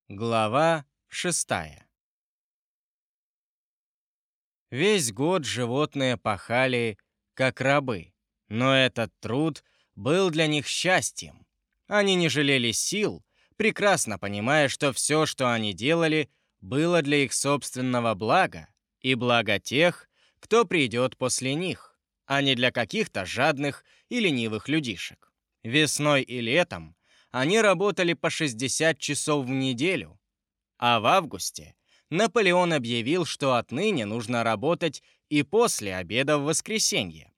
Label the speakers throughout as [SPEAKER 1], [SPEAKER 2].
[SPEAKER 1] Глава 6. Весь год животные пахали, как рабы, но этот труд был для них счастьем. Они не жалели сил, прекрасно понимая, что все, что они делали, было для их собственного блага и блага тех, кто придет после них, а не для каких-то жадных и ленивых людишек. Весной и летом они работали по 60 часов в неделю, а в августе Наполеон объявил, что отныне нужно работать и после обеда в воскресенье.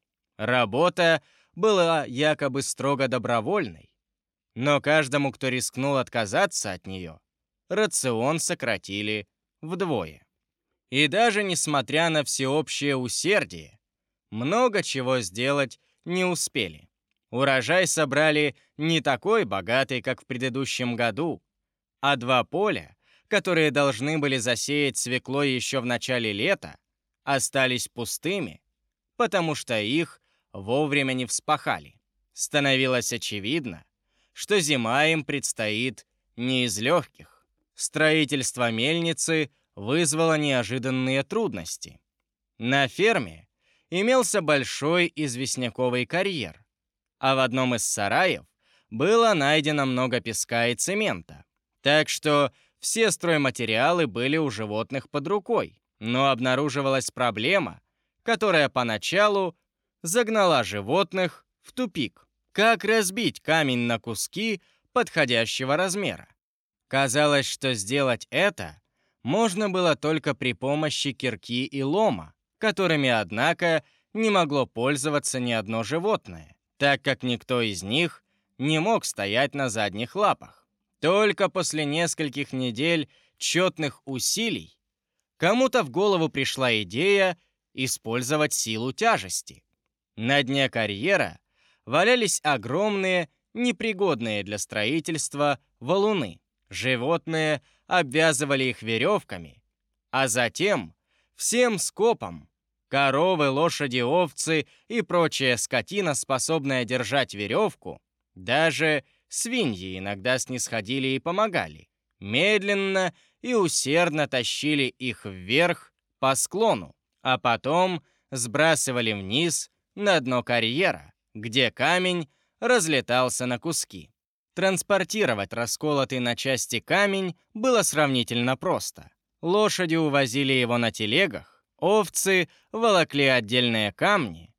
[SPEAKER 1] Работа была якобы строго добровольной, но каждому, кто рискнул отказаться от нее, рацион сократили вдвое. И даже несмотря на всеобщее усердие, много чего сделать не успели. Урожай собрали не такой богатый, как в предыдущем году, а 2 поля, которые должны были засеять свеклой еще в начале лета, остались пустыми, потому что их вовремя не вспахали. Становилось очевидно, что зима им предстоит не из легких. Строительство мельницы вызвало неожиданные трудности. На ферме имелся большой известняковый карьер, а в одном из сараев было найдено много песка и цемента, так что все стройматериалы были у животных под рукой. Но обнаруживалась проблема, которая поначалу загнала животных в тупик. Как разбить камень на куски подходящего размера? Казалось, что сделать это можно было только при помощи кирки и лома, которыми, однако, не могло пользоваться ни одно животное, так как никто из них не мог стоять на задних лапах. Только после нескольких недель тщетных усилий кому-то в голову пришла идея использовать силу тяжести. На дне карьера валялись огромные, непригодные для строительства валуны. Животные обвязывали их веревками, а затем всем скопом коровы, лошади, овцы и прочая скотина, способная держать веревку, даже свиньи иногда снисходили и помогали. Медленно и усердно тащили их вверх по склону, а потом сбрасывали вниз на дно карьера, где камень разлетался на куски. Транспортировать расколотый на части камень было сравнительно просто. Лошади увозили его на телегах, овцы волокли отдельные камни.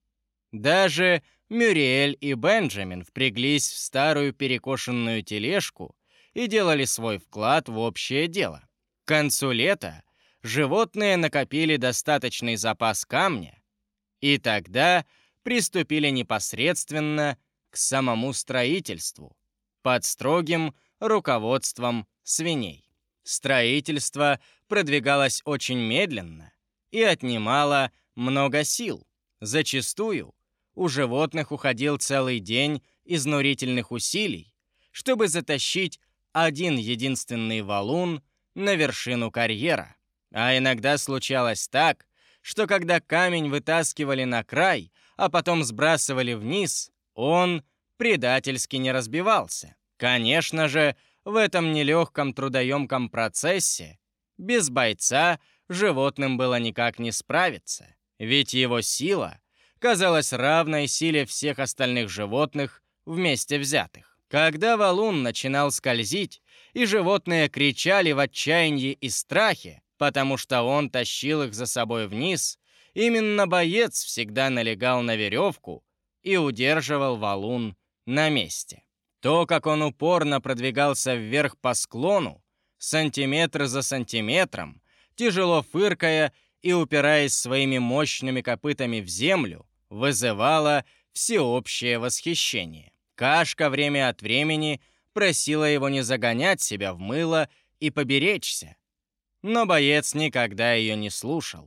[SPEAKER 1] Даже Мюриэль и Бенджамин впряглись в старую перекошенную тележку и делали свой вклад в общее дело. К концу лета животные накопили достаточный запас камня, и тогда приступили непосредственно к самому строительству под строгим руководством свиней. Строительство продвигалось очень медленно и отнимало много сил. Зачастую у животных уходил целый день изнурительных усилий, чтобы затащить один единственный валун на вершину карьера. А иногда случалось так, что когда камень вытаскивали на край, а потом сбрасывали вниз, он предательски не разбивался. Конечно же, в этом нелегком трудоемком процессе без бойца животным было никак не справиться, ведь его сила казалась равной силе всех остальных животных вместе взятых. Когда валун начинал скользить, и животные кричали в отчаянии и страхе, потому что он тащил их за собой вниз, именно боец всегда налегал на веревку и удерживал валун на месте. То, как он упорно продвигался вверх по склону, сантиметр за сантиметром, тяжело фыркая и упираясь своими мощными копытами в землю, вызывало всеобщее восхищение. Кашка время от времени просила его не загонять себя в мыло и поберечься, но боец никогда ее не слушал.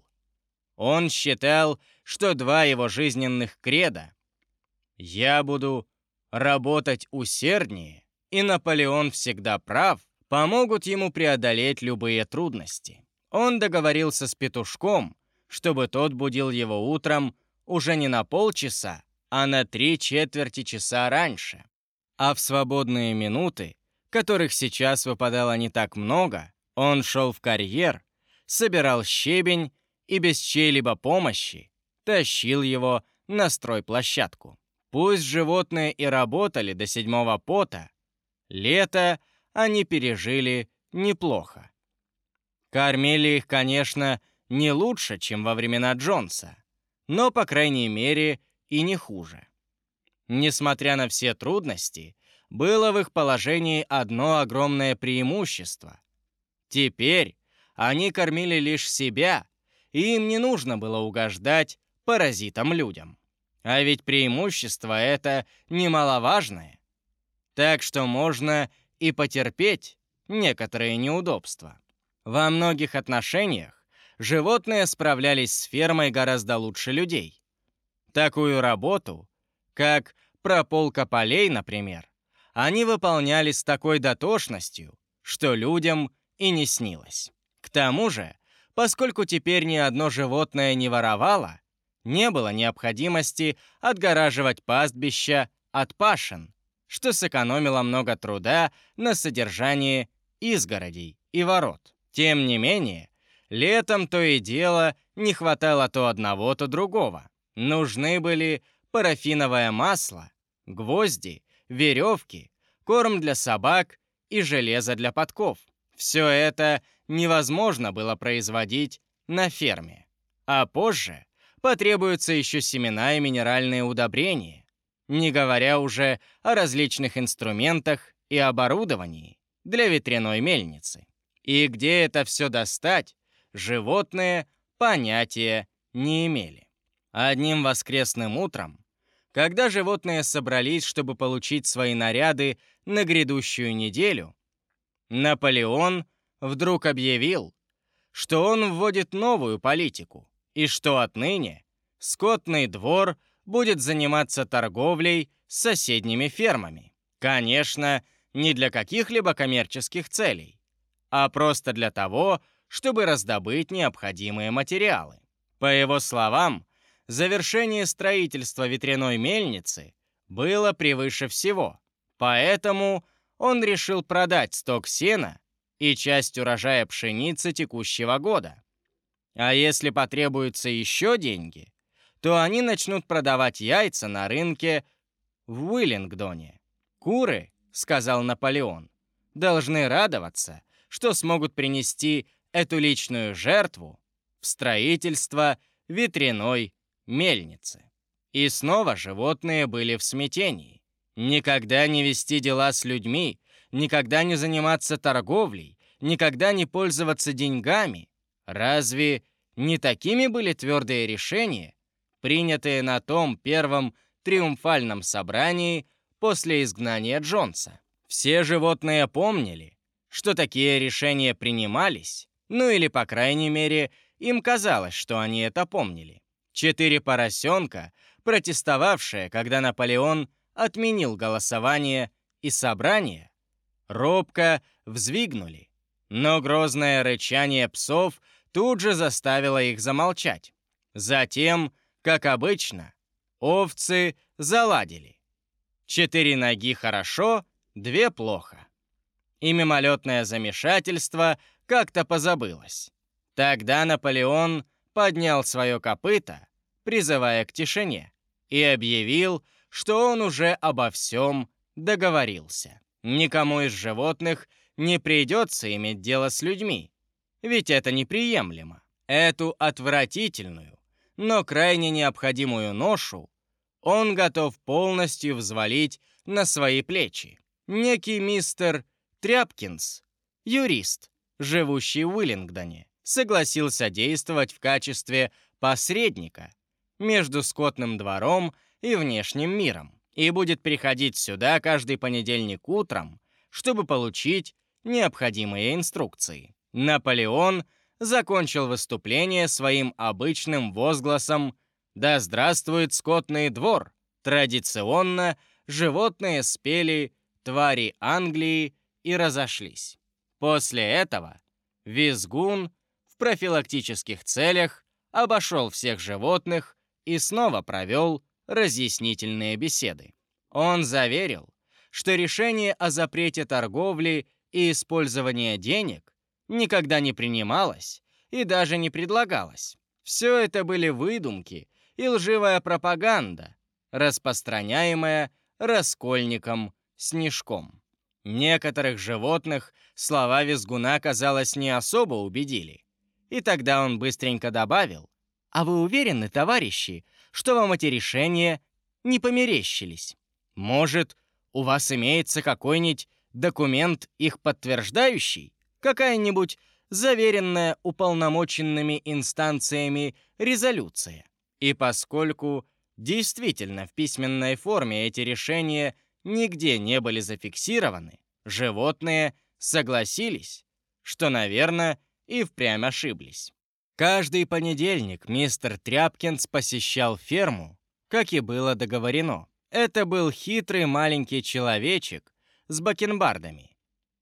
[SPEAKER 1] Он считал, что 2 его жизненных кредо — «Я буду работать усерднее» и «Наполеон всегда прав» помогут ему преодолеть любые трудности. Он договорился с петушком, чтобы тот будил его утром уже не на полчаса, а на 3/4 часа раньше. А в свободные минуты, которых сейчас выпадало не так много, он шел в карьер, собирал щебень и без чьей-либо помощи тащил его на стройплощадку. Пусть животные и работали до 7-го пота, лето они пережили неплохо. Кормили их, конечно, не лучше, чем во времена Джонса, но, по крайней мере, и не хуже. Несмотря на все трудности, было в их положении одно огромное преимущество. Теперь они кормили лишь себя, и им не нужно было угождать паразитам-людям. А ведь преимущество это немаловажное. Так что можно и потерпеть некоторые неудобства. Во многих отношениях животные справлялись с фермой гораздо лучше людей. Такую работу, как прополка полей, например, они выполняли с такой дотошностью, что людям и не снилось. К тому же, поскольку теперь ни одно животное не воровало, не было необходимости отгораживать пастбища от пашен, что сэкономило много труда на содержании изгородей и ворот. Тем не менее, летом то и дело не хватало то одного, то другого. Нужны были парафиновое масло, гвозди, веревки, корм для собак и железо для подков. Все это невозможно было производить на ферме. А позже потребуются еще семена и минеральные удобрения, не говоря уже о различных инструментах и оборудовании для ветряной мельницы. И где это все достать, животные понятия не имели. Одним воскресным утром, когда животные собрались, чтобы получить свои наряды на грядущую неделю, Наполеон вдруг объявил, что он вводит новую политику и что отныне скотный двор будет заниматься торговлей с соседними фермами. Конечно, не для каких-либо коммерческих целей, а просто для того, чтобы раздобыть необходимые материалы. По его словам, завершение строительства ветряной мельницы было превыше всего, поэтому он решил продать сток сена и часть урожая пшеницы текущего года. А если потребуются еще деньги, то они начнут продавать яйца на рынке в Уиллингдоне. «Куры, — сказал Наполеон, — должны радоваться, что смогут принести эту личную жертву в строительство ветряной мельницы». И снова животные были в смятении. Никогда не вести дела с людьми, никогда не заниматься торговлей, никогда не пользоваться деньгами. Разве не такими были твердые решения, принятые на том первом триумфальном собрании после изгнания Джонса? Все животные помнили, что такие решения принимались, ну или, по крайней мере, им казалось, что они это помнили. 4 поросенка, протестовавшие, когда Наполеон отменил голосование и собрание, робко взвигнули, но грозное рычание псов тут же заставило их замолчать. Затем, как обычно, овцы заладили. 4 ноги хорошо, 2 плохо. И мимолетное замешательство как-то позабылось. Тогда Наполеон поднял свое копыто, призывая к тишине, и объявил, что он уже обо всем договорился. Никому из животных не придется иметь дело с людьми, ведь это неприемлемо. Эту отвратительную, но крайне необходимую ношу он готов полностью взвалить на свои плечи. Некий мистер Тряпкинс, юрист, живущий в Уиллингдоне, согласился действовать в качестве посредника между скотным двором и внешним миром и будет приходить сюда каждый понедельник утром, чтобы получить необходимые инструкции. Наполеон закончил выступление своим обычным возгласом «Да здравствует скотный двор!». Традиционно животные спели «Твари Англии» и разошлись. После этого визгун в профилактических целях обошел всех животных и снова провел разъяснительные беседы. Он заверил, что решение о запрете торговли и использования денег никогда не принималось и даже не предлагалось. Все это были выдумки и лживая пропаганда, распространяемая раскольником Снежком. Некоторых животных слова визгуна, казалось, не особо убедили. И тогда он быстренько добавил: «А вы уверены, товарищи, что вам эти решения не померещились? Может, у вас имеется какой-нибудь документ, их подтверждающий? Какая-нибудь заверенная уполномоченными инстанциями резолюция?» И поскольку действительно в письменной форме эти решения нигде не были зафиксированы, животные согласились, что, наверное, и впрямь ошиблись. Каждый понедельник мистер Тряпкинс посещал ферму, как и было договорено. Это был хитрый маленький человечек с бакенбардами.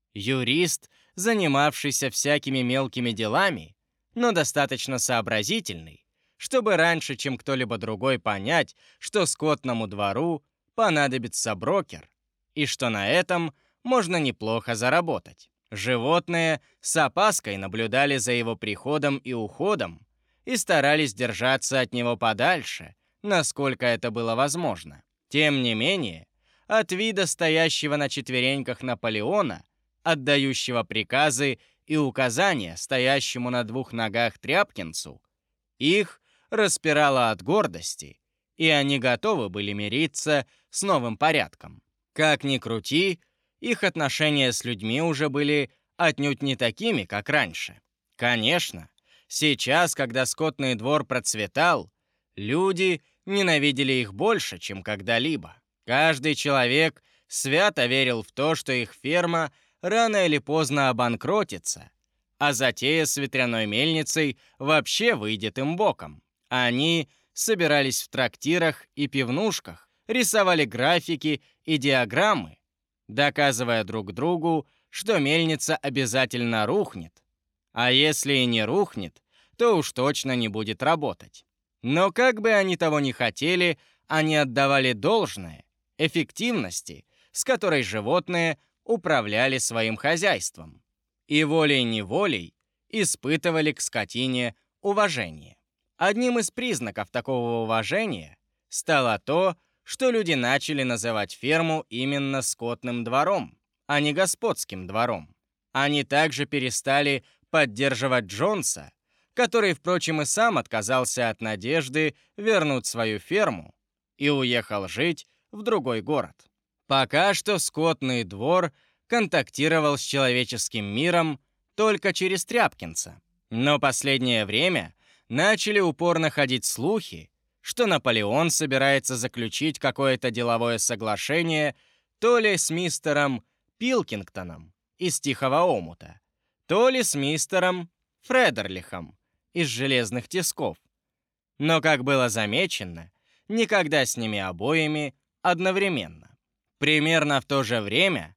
[SPEAKER 1] Юрист, занимавшийся всякими мелкими делами, но достаточно сообразительный, чтобы раньше, чем кто-либо другой, понять, что скотному двору понадобится брокер, и что на этом можно неплохо заработать. Животные с опаской наблюдали за его приходом и уходом и старались держаться от него подальше, насколько это было возможно. Тем не менее, от вида стоящего на четвереньках Наполеона, отдающего приказы и указания стоящему на двух ногах Тряпкинсу, их распирало от гордости, и они готовы были мириться с новым порядком. Как ни крути, их отношения с людьми уже были отнюдь не такими, как раньше. Конечно, сейчас, когда скотный двор процветал, люди ненавидели их больше, чем когда-либо. Каждый человек свято верил в то, что их ферма рано или поздно обанкротится, а затея с ветряной мельницей вообще выйдет им боком. Они собирались в трактирах и пивнушках, рисовали графики и диаграммы, доказывая друг другу, что мельница обязательно рухнет, а если и не рухнет, то уж точно не будет работать. Но как бы они того ни хотели, они отдавали должное эффективности, с которой животные управляли своим хозяйством, и волей-неволей испытывали к скотине уважение. Одним из признаков такого уважения стало то, что люди начали называть ферму именно скотным двором, а не господским двором. Они также перестали поддерживать Джонса, который, впрочем, и сам отказался от надежды вернуть свою ферму и уехал жить в другой город. Пока что скотный двор контактировал с человеческим миром только через Тряпкинса, но последнее время начали упорно ходить слухи, что Наполеон собирается заключить какое-то деловое соглашение то ли с мистером Пилкингтоном из Тихого омута, то ли с мистером Фредерлихом из Железных тисков. Но, как было замечено, никогда с ними обоими одновременно. Примерно в то же время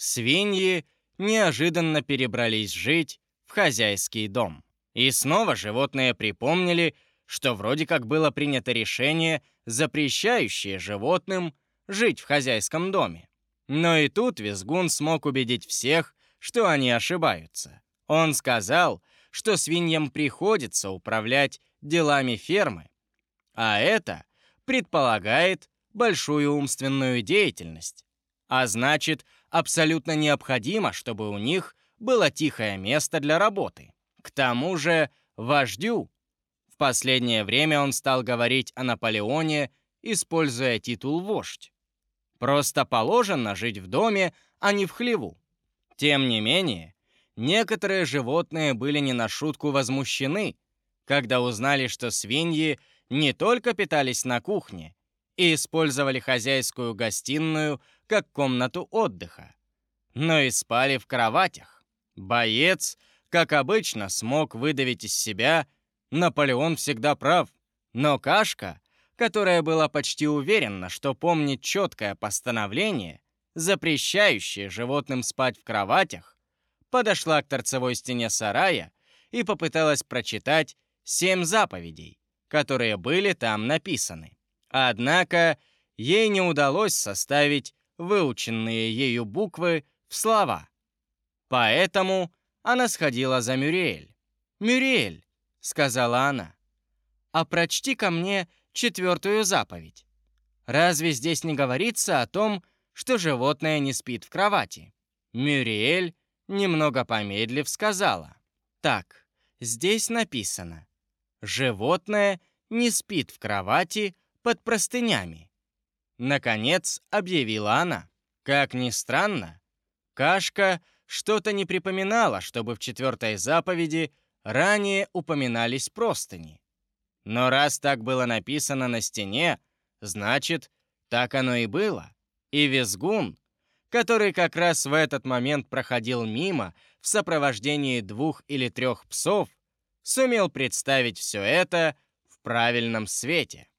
[SPEAKER 1] свиньи неожиданно перебрались жить в хозяйский дом. И снова животные припомнили, что вроде как было принято решение, запрещающее животным жить в хозяйском доме. Но и тут визгун смог убедить всех, что они ошибаются. Он сказал, что свиньям приходится управлять делами фермы, а это предполагает большую умственную деятельность, а значит, абсолютно необходимо, чтобы у них было тихое место для работы. К тому же вождю. В последнее время он стал говорить о Наполеоне, используя титул «вождь». Просто положено жить в доме, а не в хлеву. Тем не менее, некоторые животные были не на шутку возмущены, когда узнали, что свиньи не только питались на кухне и использовали хозяйскую гостиную как комнату отдыха, но и спали в кроватях. Боец, как обычно, смог выдавить из себя: «Наполеон всегда прав». Но Кашка, которая была почти уверена, что помнит четкое постановление, запрещающее животным спать в кроватях, подошла к торцевой стене сарая и попыталась прочитать 7 заповедей, которые были там написаны. Однако ей не удалось составить выученные ею буквы в слова. Поэтому она сходила за Мюриэль. «Мюриэль», — сказала она, — «а прочти-ка мне 4-ю заповедь. Разве здесь не говорится о том, что животное не спит в кровати?» Мюриэль, немного помедлив, сказала: «Так, здесь написано: животное не спит в кровати под простынями». Наконец объявила она. Как ни странно, Кашка что-то не припоминала, чтобы в 4-й заповеди ранее упоминались простыни. Но раз так было написано на стене, значит, так оно и было. И Визгун, который как раз в этот момент проходил мимо в сопровождении 2 или 3 псов, сумел представить все это в правильном свете.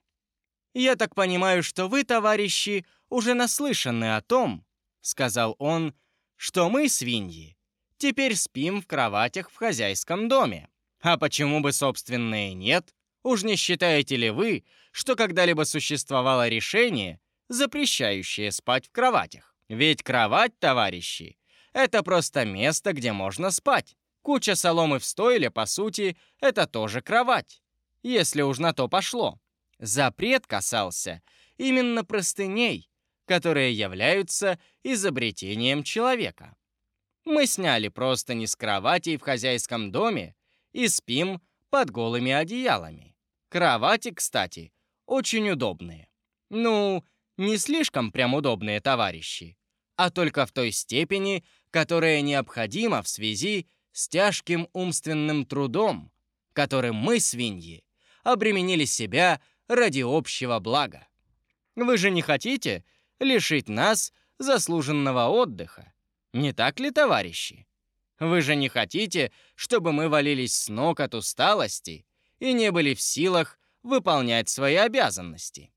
[SPEAKER 1] «Я так понимаю, что вы, товарищи, уже наслышаны о том, — сказал он, — что мы, свиньи, теперь спим в кроватях в хозяйском доме. А почему бы, собственно, и нет? Уж не считаете ли вы, что когда-либо существовало решение, запрещающее спать в кроватях? Ведь кровать, товарищи, это просто место, где можно спать. Куча соломы в стойле, по сути, это тоже кровать, если уж на то пошло. Запрет касался именно простыней, которые являются изобретением человека. Мы сняли простыни с кроватей в хозяйском доме и спим под голыми одеялами. Кровати, кстати, очень удобные. Ну, не слишком прям удобные, товарищи, а только в той степени, которая необходима в связи с тяжким умственным трудом, которым мы, свиньи, обременили себя ради общего блага. Вы же не хотите лишить нас заслуженного отдыха, не так ли, товарищи? Вы же не хотите, чтобы мы валились с ног от усталости и не были в силах выполнять свои обязанности.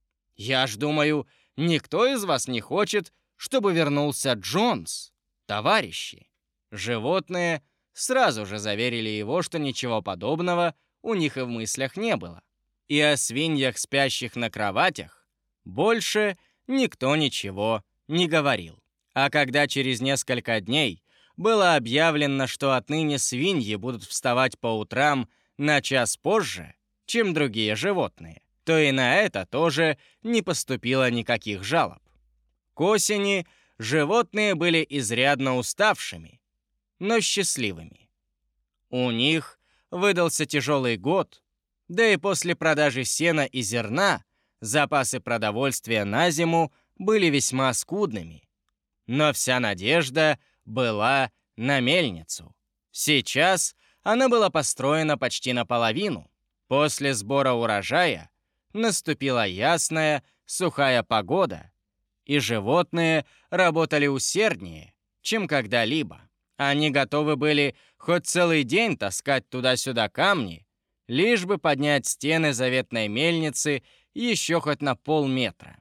[SPEAKER 1] Я ж думаю, никто из вас не хочет, чтобы вернулся Джонс, товарищи. Животные сразу же заверили его, что ничего подобного у них и в мыслях не было. И о свиньях, спящих на кроватях, больше никто ничего не говорил. А когда через несколько дней было объявлено, что отныне свиньи будут вставать по утрам на час позже, чем другие животные, то и на это тоже не поступило никаких жалоб. К осени животные были изрядно уставшими, но счастливыми. У них выдался тяжелый год, да и после продажи сена и зерна запасы продовольствия на зиму были весьма скудными. Но вся надежда была на мельницу. Сейчас она была построена почти наполовину. После сбора урожая наступила ясная, сухая погода, и животные работали усерднее, чем когда-либо. Они готовы были хоть целый день таскать туда-сюда камни, лишь бы поднять стены заветной мельницы еще хоть на полметра.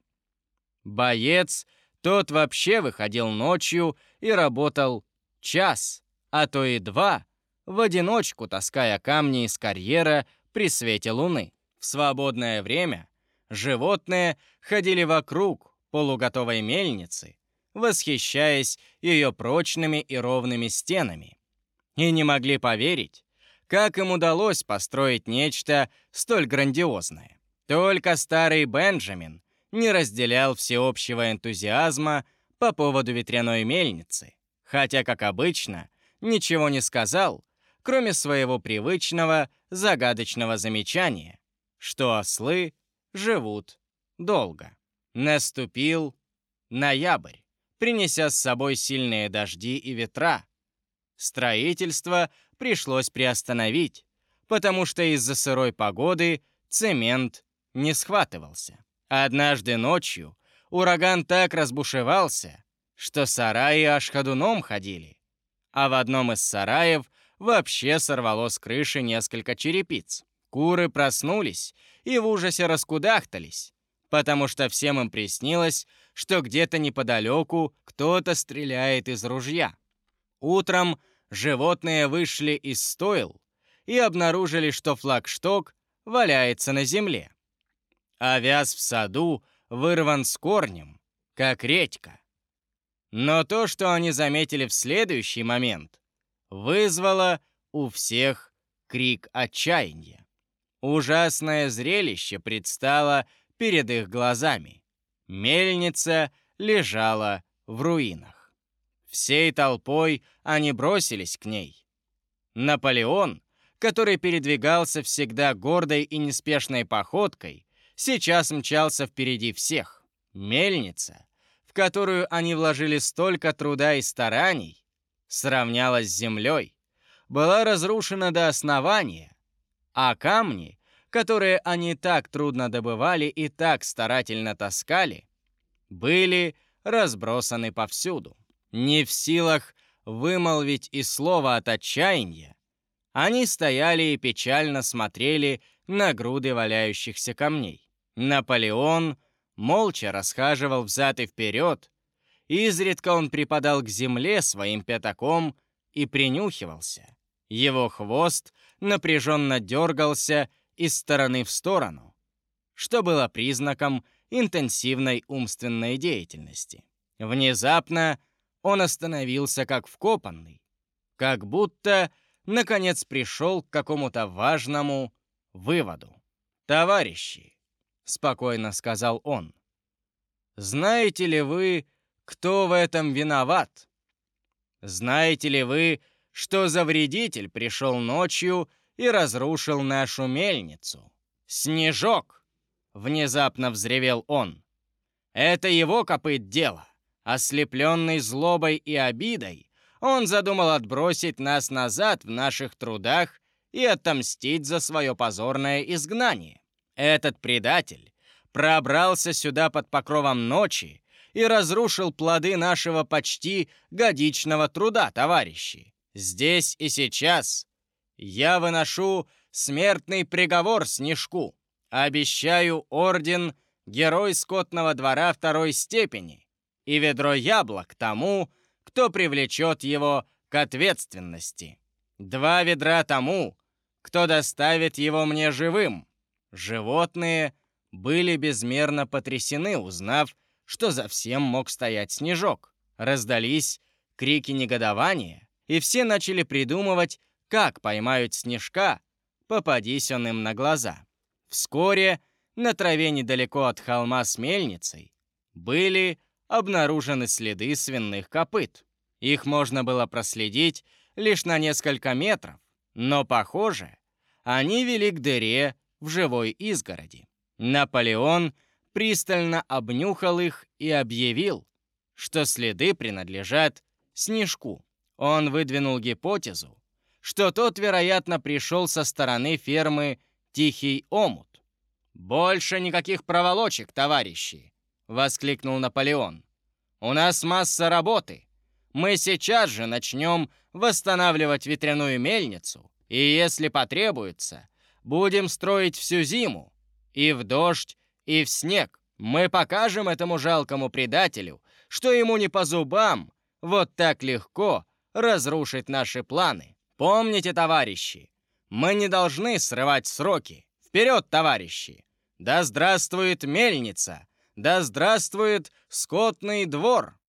[SPEAKER 1] Боец тот вообще выходил ночью и работал час, а то и 2, в одиночку таская камни из карьера при свете луны. В свободное время животные ходили вокруг полуготовой мельницы, восхищаясь ее прочными и ровными стенами, и не могли поверить, как им удалось построить нечто столь грандиозное. Только старый Бенджамин не разделял всеобщего энтузиазма по поводу ветряной мельницы, хотя, как обычно, ничего не сказал, кроме своего привычного загадочного замечания, что ослы живут долго. Наступил ноябрь, принеся с собой сильные дожди и ветра. Строительство пришлось приостановить, потому что из-за сырой погоды цемент не схватывался. Однажды ночью ураган так разбушевался, что сараи аж ходуном ходили, а в одном из сараев вообще сорвало с крыши несколько черепиц. Куры проснулись и в ужасе раскудахтались, потому что всем им приснилось, что где-то неподалеку кто-то стреляет из ружья. Утром животные вышли из стойл и обнаружили, что флагшток валяется на земле. Овяз в саду вырван с корнем, как редька. Но то, что они заметили в следующий момент, вызвало у всех крик отчаяния. Ужасное зрелище предстало перед их глазами. Мельница лежала в руинах. Всей толпой они бросились к ней. Наполеон, который передвигался всегда гордой и неспешной походкой, сейчас мчался впереди всех. Мельница, в которую они вложили столько труда и стараний, сравнялась с землей, была разрушена до основания, а камни, которые они так трудно добывали и так старательно таскали, были разбросаны повсюду. Не в силах вымолвить и слова от отчаяния, они стояли и печально смотрели на груды валяющихся камней. Наполеон молча расхаживал взад и вперед, изредка он припадал к земле своим пятаком и принюхивался. Его хвост напряженно дергался из стороны в сторону, что было признаком интенсивной умственной деятельности. Внезапно он остановился как вкопанный, как будто, наконец, пришел к какому-то важному выводу. «Товарищи», — спокойно сказал он, — «знаете ли вы, кто в этом виноват? Знаете ли вы, что за вредитель пришел ночью и разрушил нашу мельницу? Снежок!» — внезапно взревел он. «Это его копыт дело. Ослепленный злобой и обидой, он задумал отбросить нас назад в наших трудах и отомстить за свое позорное изгнание. Этот предатель пробрался сюда под покровом ночи и разрушил плоды нашего почти годичного труда, товарищи. Здесь и сейчас я выношу смертный приговор Снежку. Обещаю орден Герой скотного двора второй степени и ведро яблок тому, кто привлечет его к ответственности. 2 ведра тому, кто доставит его мне живым». Животные были безмерно потрясены, узнав, что за всем мог стоять Снежок. Раздались крики негодования, и все начали придумывать, как поймают Снежка, попадись он им на глаза. Вскоре на траве недалеко от холма с мельницей были обнаружены следы свиных копыт. Их можно было проследить лишь на несколько метров, но, похоже, они вели к дыре в живой изгороди. Наполеон пристально обнюхал их и объявил, что следы принадлежат Снежку. Он выдвинул гипотезу, что тот, вероятно, пришел со стороны фермы Тихий омут. «Больше никаких проволочек, товарищи!» — воскликнул Наполеон. «У нас масса работы. Мы сейчас же начнем восстанавливать ветряную мельницу, и, если потребуется, будем строить всю зиму, и в дождь, и в снег. Мы покажем этому жалкому предателю, что ему не по зубам вот так легко разрушить наши планы. Помните, товарищи, мы не должны срывать сроки. Вперед, товарищи! Да здравствует мельница! Да здравствует скотный двор!»